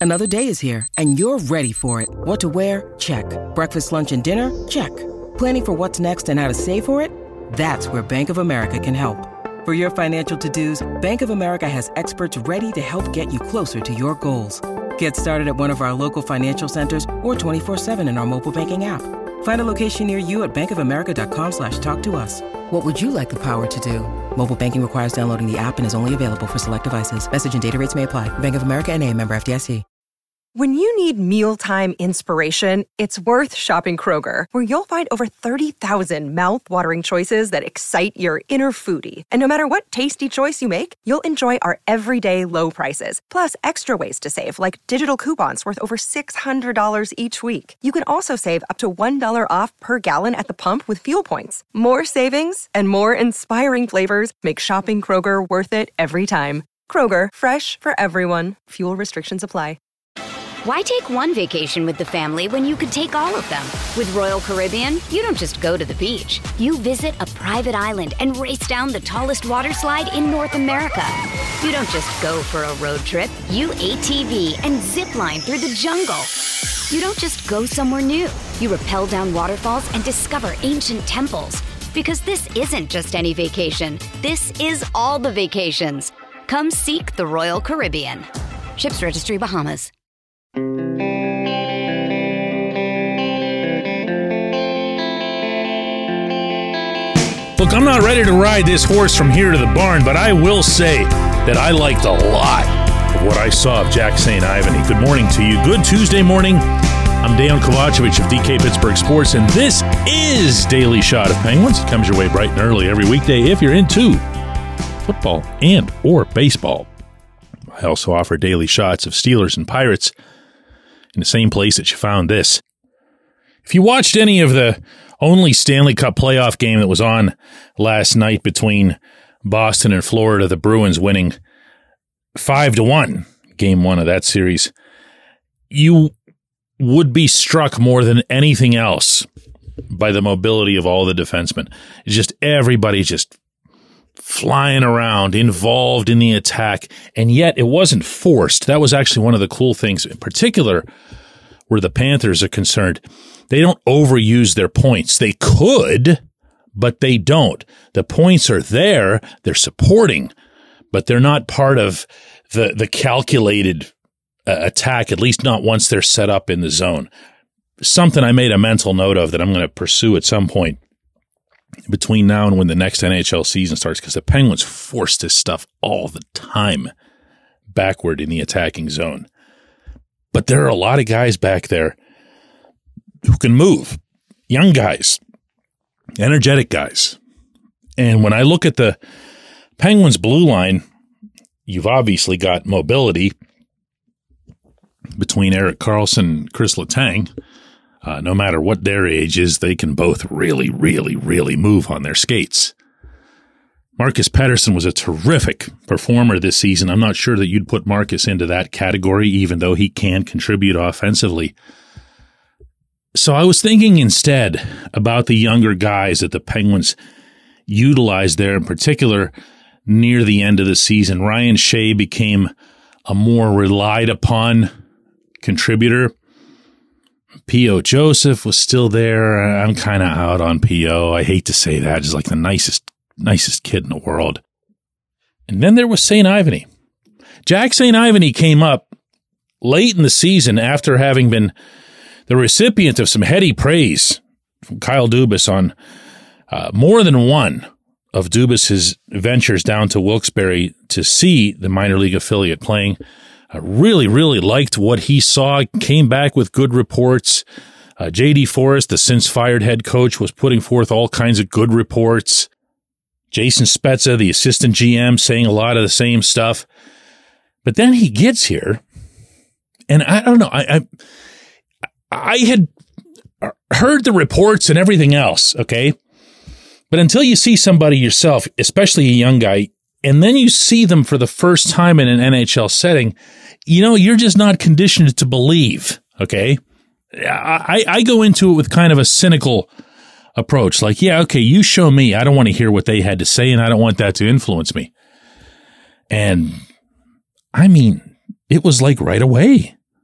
Another day is here, and you're ready for it. What to wear? Check. Breakfast, lunch, and dinner? Check. Planning for what's next and how to save for it? That's where Bank of America can help. For your financial to-dos, Bank of America has experts ready to help get you closer to your goals. Get started at one of our local financial centers or 24/7 in our mobile banking app. Find a location near you at bankofamerica.com/talktous. What would you like the power to do? Mobile banking requires downloading the app and is only available for select devices. Message and data rates may apply. Bank of America N.A., member FDIC. When you need mealtime inspiration, it's worth shopping Kroger, where you'll find over 30,000 mouth-watering choices that excite your inner foodie. And no matter what tasty choice you make, you'll enjoy our everyday low prices, plus extra ways to save, like digital coupons worth over $600 each week. You can also save up to $1 off per gallon at the pump with fuel points. More savings and more inspiring flavors make shopping Kroger worth it every time. Kroger, fresh for everyone. Fuel restrictions apply. Why take one vacation with the family when you could take all of them? With Royal Caribbean, you don't just go to the beach. You visit a private island and race down the tallest water slide in North America. You don't just go for a road trip. You ATV and zip line through the jungle. You don't just go somewhere new. You rappel down waterfalls and discover ancient temples. Because this isn't just any vacation. This is all the vacations. Come seek the Royal Caribbean. Ships Registry, Bahamas. Look, I'm not ready to ride this horse from here to the barn, but I will say that I liked a lot of what I saw of Jack St. Ivany. Good morning to you. Good Tuesday morning. I'm Dejan Kovacevic of DK Pittsburgh Sports, and this is Daily Shot of Penguins. It comes your way bright and early every weekday if you're into football and or baseball. I also offer daily shots of Steelers and Pirates in the same place that you found this. If you watched any of the only Stanley Cup playoff game that was on last night between Boston and Florida, the Bruins winning 5-1, game one of that series, you would be struck more than anything else by the mobility of all the defensemen. It's just everybody just flying around, involved in the attack, and yet it wasn't forced. That was actually one of the cool things, in particular, where the Panthers are concerned. They don't overuse their points. They could, but they don't. The points are there. They're supporting, but they're not part of the calculated attack, at least not once they're set up in the zone. Something I made a mental note of that I'm going to pursue at some point between now and when the next NHL season starts, because the Penguins force this stuff all the time backward in the attacking zone. But there are a lot of guys back there who can move, young guys, energetic guys. And when I look at the Penguins' blue line, you've obviously got mobility between Erik Karlsson and Chris Letang. No matter what their age is, they can both really, really, really move on their skates. Marcus Pettersson was a terrific performer this season. I'm not sure that you'd put Marcus into that category, even though he can contribute offensively. So I was thinking instead about the younger guys that the Penguins utilized there, in particular near the end of the season. Ryan Shea became a more relied upon contributor. P.O. Joseph was still there. I'm kind of out on P.O. I hate to say that. He's like the nicest kid in the world. And then there was St. Ivany. Jack St. Ivany came up late in the season after having been the recipient of some heady praise from Kyle Dubas on more than one of Dubas's ventures down to Wilkes-Barre to see the minor league affiliate playing. I really, really liked what he saw, came back with good reports. J.D. Forrest, the since-fired head coach, was putting forth all kinds of good reports. Jason Spezza, the assistant GM, saying a lot of the same stuff. But then he gets here, and I don't know, I had heard the reports and everything else, okay? But until you see somebody yourself, especially a young guy, and then you see them for the first time in an NHL setting, you know, you're just not conditioned to believe, okay? I go into it with kind of a cynical approach, like, yeah, okay, you show me. I don't want to hear what they had to say, and I don't want that to influence me. And, I mean, it was like right away.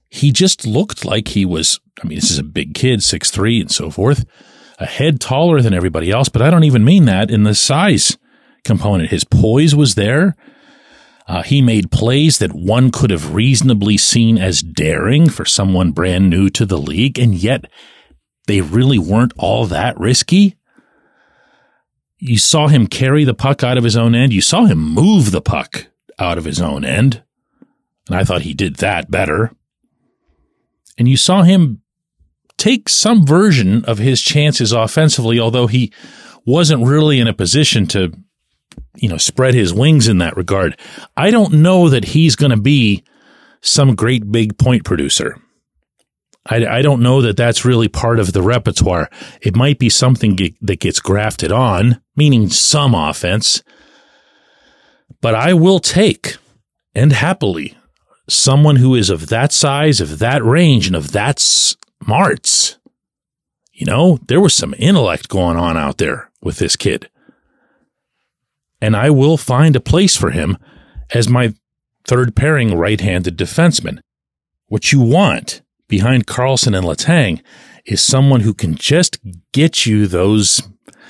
he just looked like he was, this is a big kid, 6'3" and so forth, a head taller than everybody else, but I don't even mean that in the size component. His poise was there. He made plays that one could have reasonably seen as daring for someone brand new to the league, and yet they really weren't all that risky. You saw him carry the puck out of his own end. You saw him move the puck out of his own end, and I thought he did that better. And you saw him take some version of his chances offensively, although he wasn't really in a position to spread his wings in that regard. I don't know that he's going to be some great big point producer. I don't know that that's really part of the repertoire. It might be something that gets grafted on, meaning some offense. But I will take, and happily, someone who is of that size, of that range, and of that smarts. There was some intellect going on out there with this kid. And I will find a place for him as my third pairing right-handed defenseman. What you want behind Karlsson and Letang is someone who can just get you those,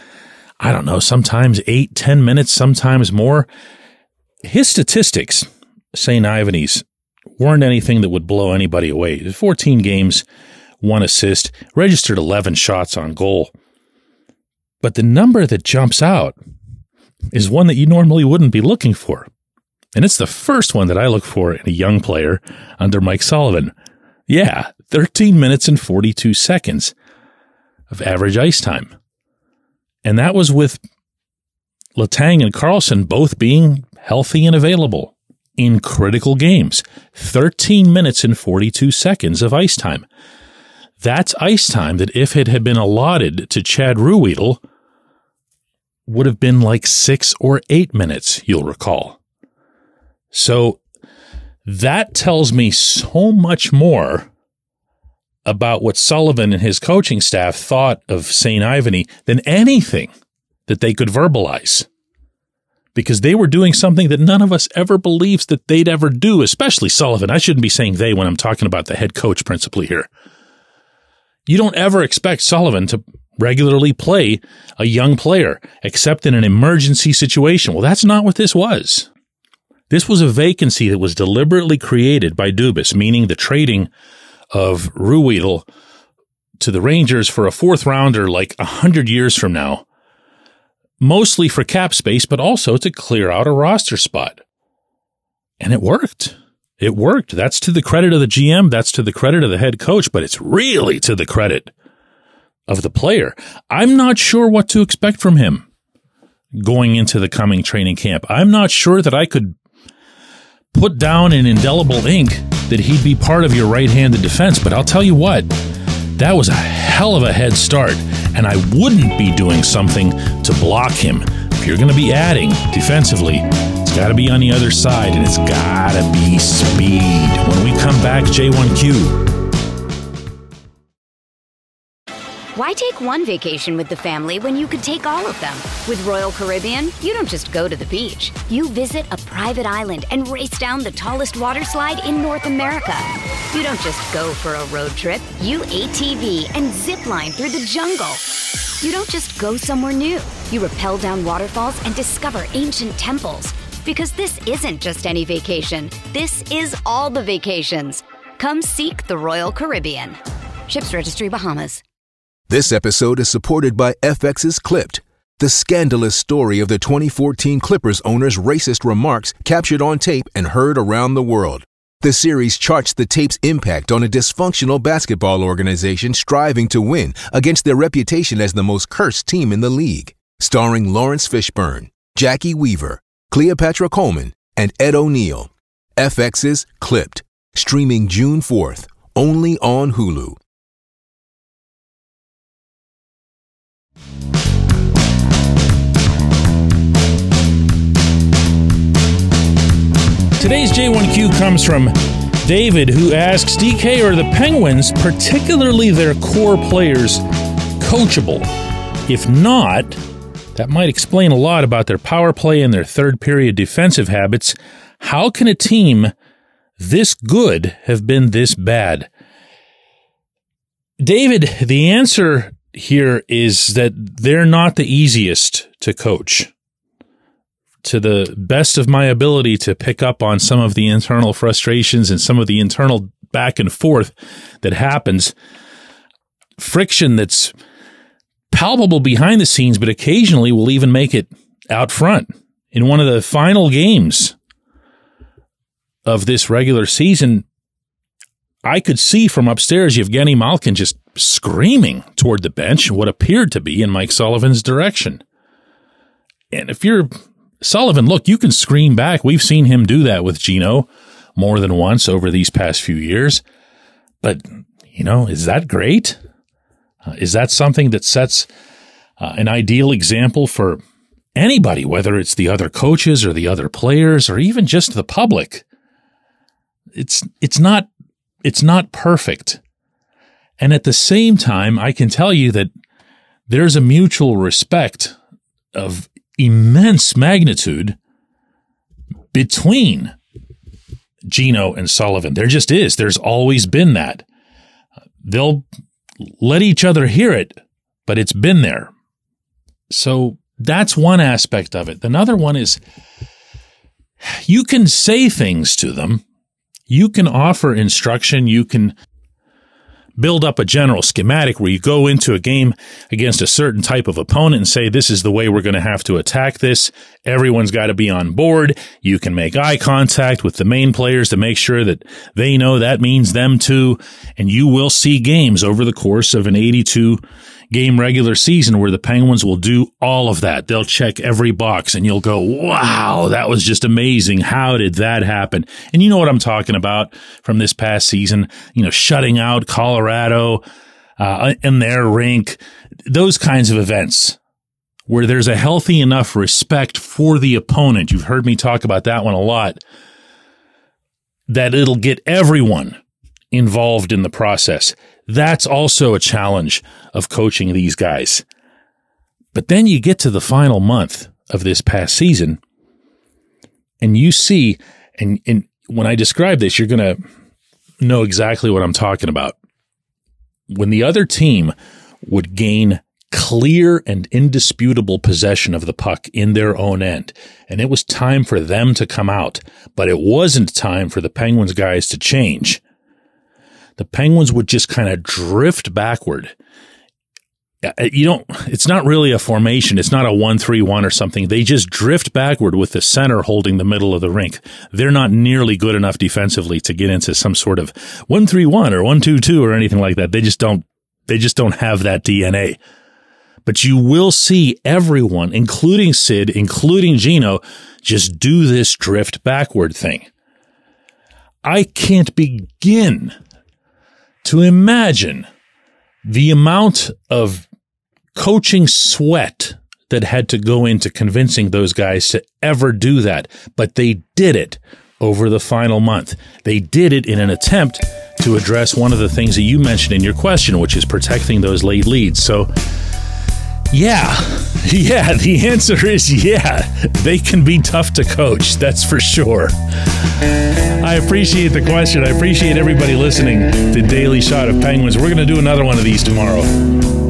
sometimes 8-10 minutes, sometimes more. His statistics, St. Ivany's, weren't anything that would blow anybody away. 14 games, 1 assist, registered 11 shots on goal. But the number that jumps out is one that you normally wouldn't be looking for. And it's the first one that I look for in a young player under Mike Sullivan. Yeah, 13 minutes and 42 seconds of average ice time. And that was with Letang and Karlsson both being healthy and available in critical games. 13 minutes and 42 seconds of ice time. That's ice time that if it had been allotted to Chad Ruhwedel would have been like 6 or 8 minutes, you'll recall. So that tells me so much more about what Sullivan and his coaching staff thought of St. Ivany than anything that they could verbalize. Because they were doing something that none of us ever believes that they'd ever do, especially Sullivan. I shouldn't be saying they when I'm talking about the head coach principally here. You don't ever expect Sullivan to regularly play a young player, except in an emergency situation. Well, that's not what this was. This was a vacancy that was deliberately created by Dubas, meaning the trading of Ruhwedel to the Rangers for a fourth rounder like 100 years from now, mostly for cap space, but also to clear out a roster spot. And it worked. It worked. That's to the credit of the GM. That's to the credit of the head coach, but it's really to the credit of the player. I'm not sure what to expect from him going into the coming training camp. I'm not sure that I could put down in indelible ink that he'd be part of your right-handed defense, but I'll tell you what, that was a hell of a head start, and I wouldn't be doing something to block him. If you're going to be adding defensively, it's got to be on the other side, and it's got to be speed. When we come back, J1Q. Why take one vacation with the family when you could take all of them? With Royal Caribbean, you don't just go to the beach. You visit a private island and race down the tallest water slide in North America. You don't just go for a road trip. You ATV and zip line through the jungle. You don't just go somewhere new. You rappel down waterfalls and discover ancient temples. Because this isn't just any vacation. This is all the vacations. Come seek the Royal Caribbean. Ships Registry, Bahamas. This episode is supported by FX's Clipped, the scandalous story of the 2014 Clippers owner's racist remarks captured on tape and heard around the world. The series charts the tape's impact on a dysfunctional basketball organization striving to win against their reputation as the most cursed team in the league. Starring Lawrence Fishburne, Jackie Weaver, Cleopatra Coleman, and Ed O'Neill. FX's Clipped, streaming June 4th, only on Hulu. Today's J1Q comes from David, who asks, DK, are the Penguins, particularly their core players, coachable? If not, that might explain a lot about their power play and their third period defensive habits. How can a team this good have been this bad? David, the answer here is that they're not the easiest to coach. To the best of my ability to pick up on some of the internal frustrations and some of the internal back and forth that happens, friction that's palpable behind the scenes, but occasionally will even make it out front. In one of the final games of this regular season, I could see from upstairs Yevgeny Malkin just screaming toward the bench, what appeared to be in Mike Sullivan's direction. And if you're Sullivan, look, you can scream back. We've seen him do that with Gino more than once over these past few years. But, is that great? Is that something that sets an ideal example for anybody, whether it's the other coaches or the other players or even just the public? It's not perfect. And at the same time, I can tell you that there's a mutual respect of immense magnitude between Gino and Sullivan. There just is. There's always been that. They'll let each other hear it, but it's been there. So that's one aspect of it. Another one is you can say things to them. You can offer instruction. You can build up a general schematic where you go into a game against a certain type of opponent and say, this is the way we're going to have to attack this. Everyone's got to be on board. You can make eye contact with the main players to make sure that they know that means them too. And you will see games over the course of an 82-game regular season where the Penguins will do all of that. They'll check every box and you'll go, wow, that was just amazing. How did that happen? And you know what I'm talking about from this past season, shutting out Colorado in their rink, those kinds of events where there's a healthy enough respect for the opponent. You've heard me talk about that one a lot, that it'll get everyone involved in the process. That's also a challenge of coaching these guys. But then you get to the final month of this past season and you see, and when I describe this, you're going to know exactly what I'm talking about. When the other team would gain clear and indisputable possession of the puck in their own end, and it was time for them to come out, but it wasn't time for the Penguins guys to change. The Penguins would just kind of drift backward. It's not really a formation. It's not a 1-3-1 or something. They just drift backward with the center holding the middle of the rink. They're not nearly good enough defensively to get into some sort of 1-3-1 or 1-2-2 or anything like that. They just don't have that DNA. But you will see everyone, including Sid, including Gino, just do this drift backward thing. I can't begin to imagine the amount of coaching sweat that had to go into convincing those guys to ever do that. But they did it over the final month. They did it in an attempt to address one of the things that you mentioned in your question, which is protecting those late leads. So, yeah, the answer is they can be tough to coach. That's for sure. I appreciate the question. I appreciate everybody listening to Daily Shot of Penguins. We're going to do another one of these tomorrow.